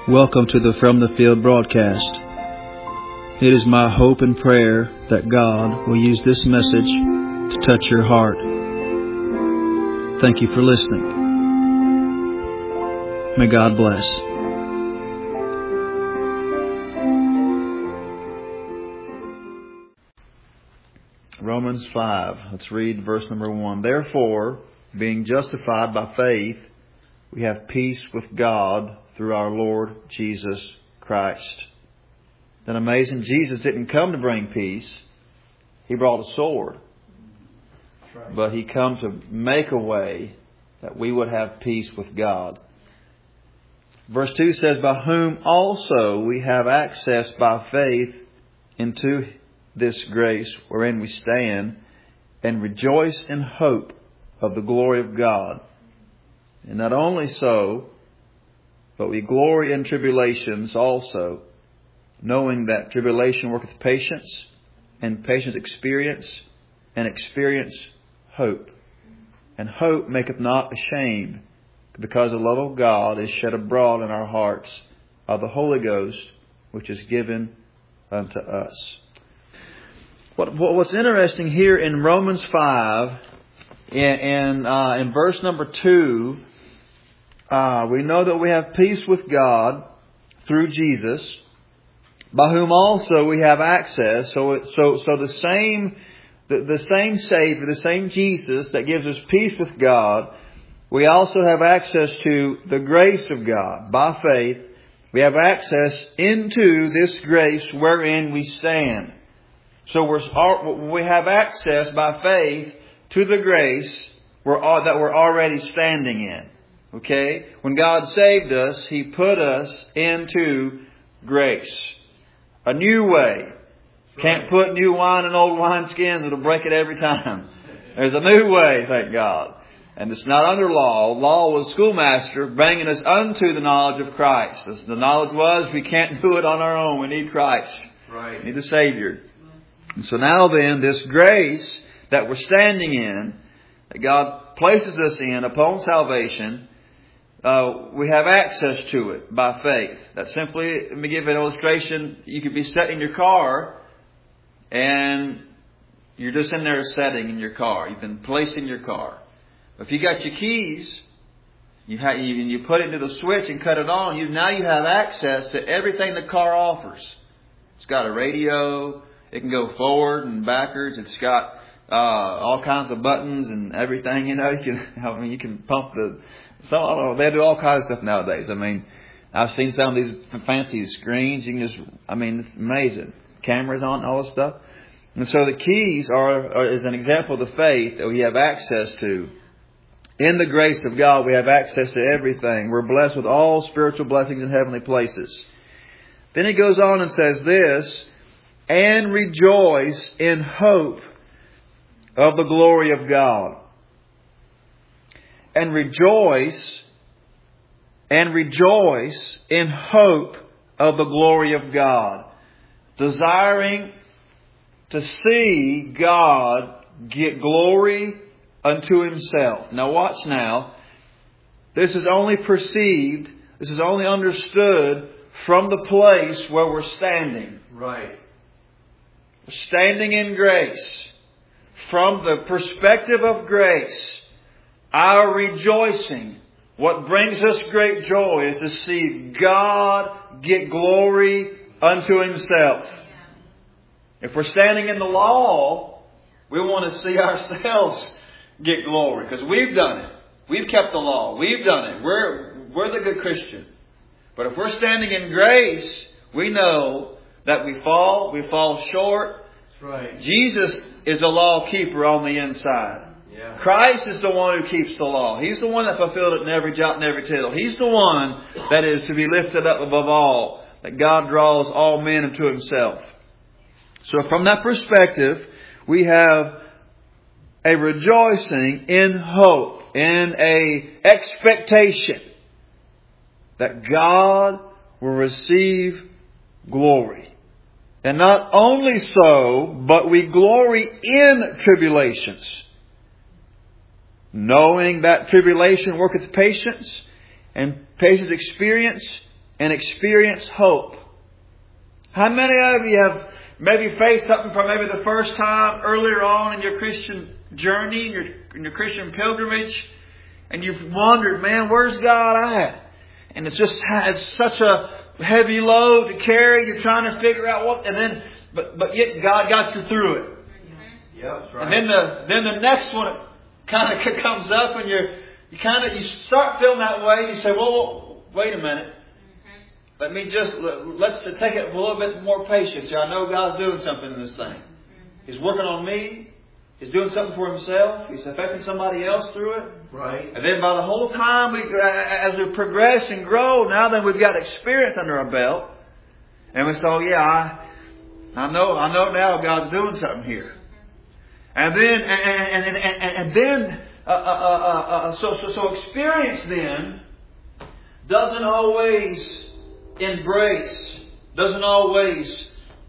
Welcome to the From the Field broadcast. It is my hope and prayer that God will use this message to touch your heart. Thank you for listening. May God bless. Romans 5. Let's read verse number 1. Therefore, being justified by faith, we have peace with God through our Lord Jesus Christ. Then amazing, Jesus didn't come to bring peace. He brought a sword. Right. But He come to make a way that we would have peace with God. Verse 2 says, by whom also we have access by faith into this grace wherein we stand, and rejoice in hope of the glory of God. And not only so, but we glory in tribulations also, knowing that tribulation worketh patience, and patience experience, and experience hope. And hope maketh not ashamed, because the love of God is shed abroad in our hearts by the Holy Ghost, which is given unto us. What's interesting here in Romans 5, in verse number 2, we know that we have peace with God through Jesus, by whom also we have access. So the same Savior, the same Jesus that gives us peace with God, we also have access to the grace of God. By faith, we have access into this grace wherein we stand. So we have access by faith to the grace that we're already standing in. Okay? When God saved us, He put us into grace. A new way. Can't put new wine in old wineskins. It'll break it every time. There's a new way, thank God. And it's not under law. Law was schoolmaster bringing us unto the knowledge of Christ. As the knowledge was, we can't do it on our own. We need Christ. Right. We need a Savior. And so now then, this grace that we're standing in, that God places us in upon salvation, we have access to it by faith. That simply, let me give an illustration. You could be sitting in your car and you're just in there setting in your car. You've been placing your car. If you got your keys, you put it into the switch and cut it on, now you have access to everything the car offers. It's got a radio. It can go forward and backwards. It's got all kinds of buttons and everything. You can pump the. So I don't know, they do all kinds of stuff nowadays. I've seen some of these fancy screens. You can it's amazing. Cameras on, all this stuff. And so the keys is an example of the faith that we have access to. In the grace of God, we have access to everything. We're blessed with all spiritual blessings in heavenly places. Then he goes on and says this, and rejoice in hope of the glory of God. And rejoice in hope of the glory of God. Desiring to see God get glory unto Himself. Now watch now. This is only perceived, this is only understood from the place where we're standing. Right. We're standing in grace. From the perspective of grace, our rejoicing, what brings us great joy, is to see God get glory unto Himself. If we're standing in the law, we want to see ourselves get glory, because we've done it. We've kept the law. We've done it. We're the good Christian. But if we're standing in grace, we know that we fall short. That's right. Jesus is the law keeper on the inside. Yeah. Christ is the one who keeps the law. He's the one that fulfilled it in every jot and every tittle. He's the one that is to be lifted up above all, that God draws all men unto Himself. So from that perspective, we have a rejoicing in hope, in a expectation that God will receive glory. And not only so, but we glory in tribulations, knowing that tribulation worketh patience, and patience experience, and experience hope? How many of you have maybe faced something for maybe the first time earlier on in your Christian journey, in your Christian pilgrimage, and you've wondered, man, where's God at? And it's such a heavy load to carry. You're trying to figure out what, and then, but yet God got you through it. Yeah, that's right. And then the next one kind of comes up, and you start feeling that way. You say, well, wait a minute. Let's take it with a little bit more patience. I know God's doing something in this thing. He's working on me. He's doing something for Himself. He's affecting somebody else through it. Right. And then by the whole time, as we progress and grow, now then we've got experience under our belt. And we say, oh yeah, I know now God's doing something here. And then, so experience then doesn't always embrace, doesn't always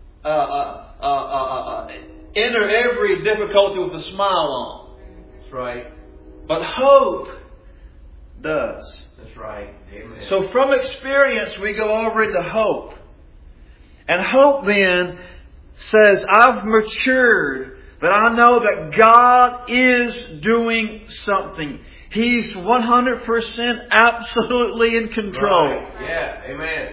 enter every difficulty with a smile on. That's right. But hope does. That's right. Amen. So from experience we go over into hope. And hope then says, I've matured, but I know that God is doing something. He's 100% absolutely in control. Right. Yeah. Amen.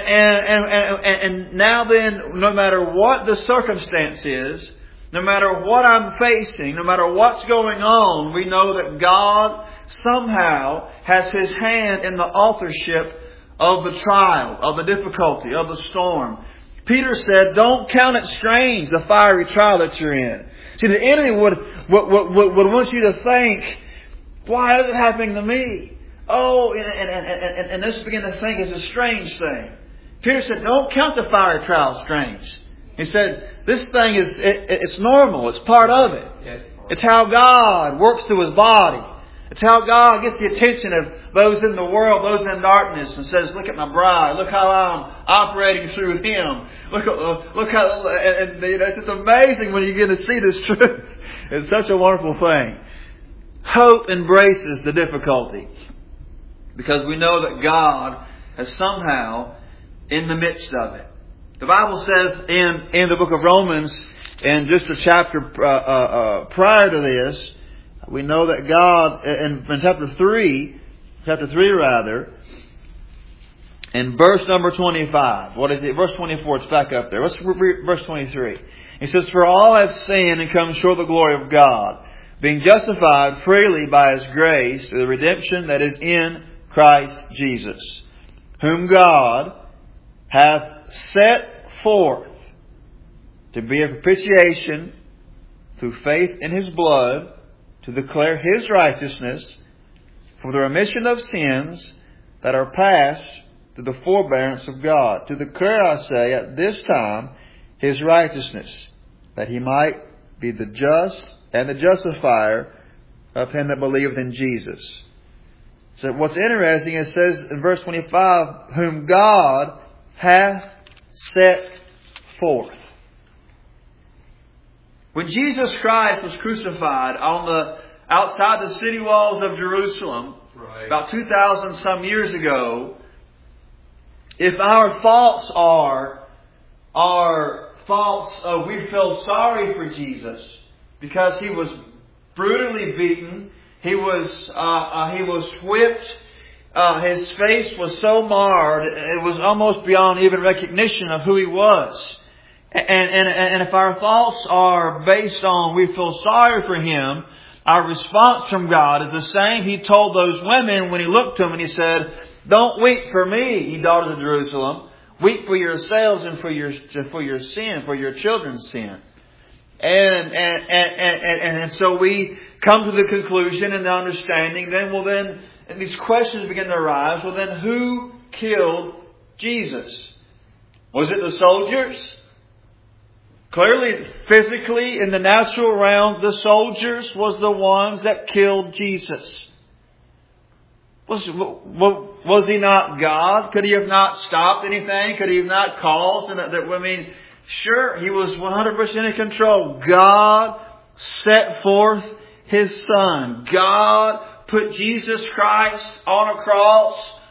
And now then, no matter what the circumstance is, no matter what I'm facing, no matter what's going on, we know that God somehow has His hand in the authorship of the trial, of the difficulty, of the storm. Peter said, don't count it strange, the fiery trial that you're in. See, the enemy would want you to think, why is it happening to me? Oh, and let's begin to think it's a strange thing. Peter said, don't count the fiery trial strange. He said, this thing it's normal. It's part of it. Yes. It's how God works through His body. It's how God gets the attention of those in the world, those in darkness, and says, look at my bride. Look how I'm operating through Him. Look how, and it's amazing when you get to see this truth. It's such a wonderful thing. Hope embraces the difficulty because we know that God is somehow in the midst of it. The Bible says in the book of Romans, in just a chapter prior to this, we know that God, in chapter 3 rather, in verse number 25, what is it? Verse 24, it's back up there. Let's read verse 23. He says, for all have sinned and come short of the glory of God, being justified freely by His grace through the redemption that is in Christ Jesus, whom God hath set forth to be a propitiation through faith in His blood, to declare His righteousness for the remission of sins that are past through the forbearance of God. To declare, I say, at this time His righteousness, that He might be the just and the justifier of him that believeth in Jesus. So what's interesting, it says in verse 25, whom God hath set forth. When Jesus Christ was crucified outside the city walls of Jerusalem, right, about 2,000 some years ago, if our thoughts are thoughts of we feel sorry for Jesus because He was brutally beaten, He was whipped, His face was so marred, it was almost beyond even recognition of who He was. And if our thoughts are based on we feel sorry for Him, our response from God is the same He told those women when He looked to them and He said, don't weep for me, ye daughters of Jerusalem. Weep for yourselves and for your sin, for your children's sin. And so we come to the conclusion and the understanding, then and these questions begin to arise. Well, then who killed Jesus? Was it the soldiers? Clearly, physically, in the natural realm, the soldiers was the ones that killed Jesus. Was He not God? Could He have not stopped anything? Could He have not caused? Sure, He was 100% in control. God set forth His Son. God put Jesus Christ on a cross,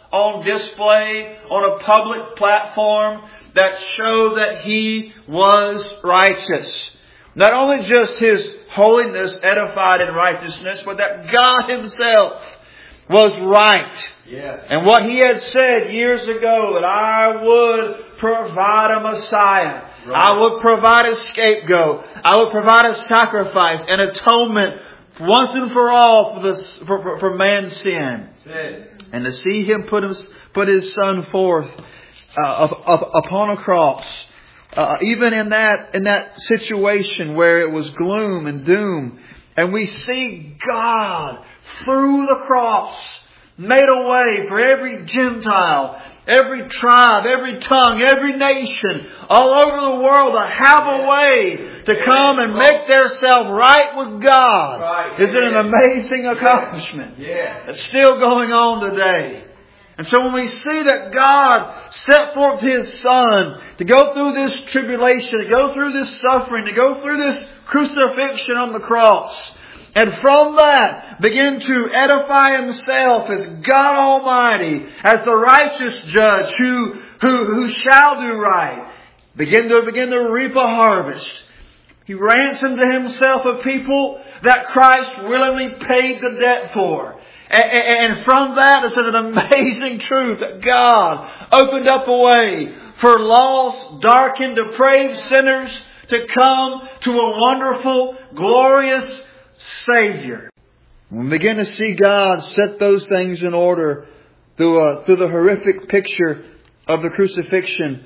on display on a public platform that showed that He was righteous. Not only just His holiness edified in righteousness, but that God Himself was right. Yes. And what He had said years ago, that I would provide a Messiah. Right. I would provide a scapegoat. I would provide a sacrifice, an atonement once and for all for man's sin. And to see Him put His Son forth upon a cross, even in that situation where it was gloom and doom, and we see God through the cross made a way for every Gentile, every tribe, every tongue, every nation all over the world to have a way to come and make themselves right with God. Right. Isn't it an amazing accomplishment? It's still going on today. And so when we see that God set forth His Son to go through this tribulation, to go through this suffering, to go through this crucifixion on the cross, and from that begin to edify Himself as God Almighty, as the righteous judge who shall do right, begin to reap a harvest. He ransomed to Himself a people that Christ willingly paid the debt for. And from that, it's an amazing truth that God opened up a way for lost, darkened, depraved sinners to come to a wonderful, glorious Savior. We begin to see God set those things in order through the horrific picture of the crucifixion.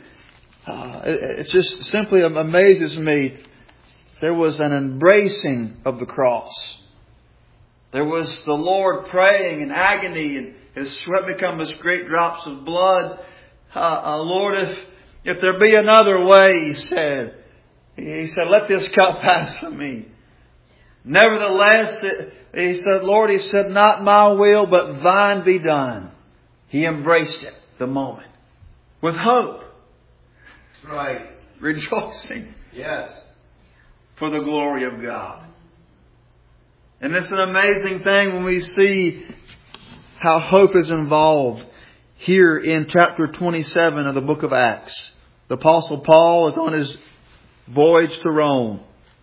It just simply amazes me. There was an embracing of the cross. There was the Lord praying in agony, and His sweat become as great drops of blood. Lord, if there be another way, He said, let this cup pass from me. Nevertheless, He said, Lord, He said, not my will, but Thine be done. He embraced it, the moment, with hope. Right. Rejoicing. Yes. For the glory of God. And it's an amazing thing when we see how hope is involved here in chapter 27 of the book of Acts. The Apostle Paul is on his voyage to Rome.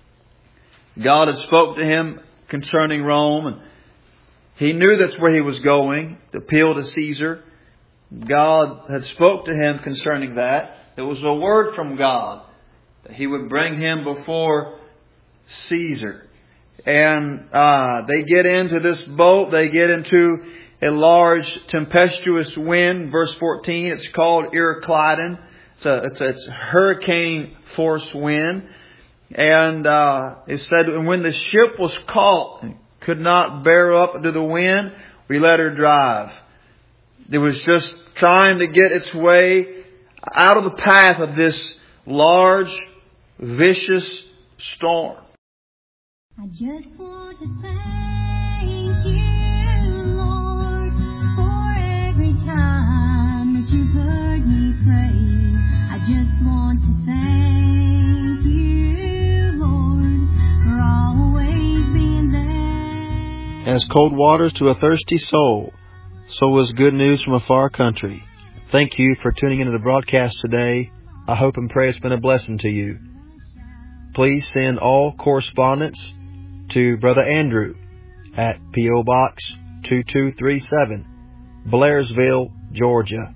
God had spoke to him concerning Rome, and he knew that's where he was going, to appeal to Caesar. God had spoke to him concerning that. It was a word from God that He would bring him before Caesar. And they get into this boat. They get into a large tempestuous wind. Verse 14, it's called Euroclydon. It's a hurricane force wind. And it said, and when the ship was caught and could not bear up to the wind, we let her drive. It was just trying to get its way out of the path of this large, vicious storm. I just want to thank You, Lord, for every time that You've heard me pray. I just want to thank You, Lord, for always being there. As cold waters to a thirsty soul, so is good news from a far country. Thank you for tuning into the broadcast today. I hope and pray it's been a blessing to you. Please send all correspondence to Brother Andrew at P.O. Box 2237, Blairsville, Georgia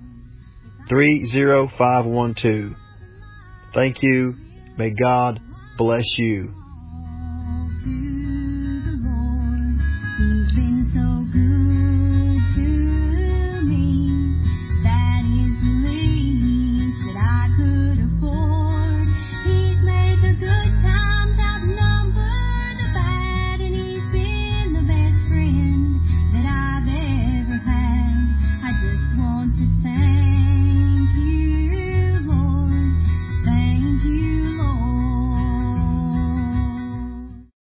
30512. Thank you. May God bless you.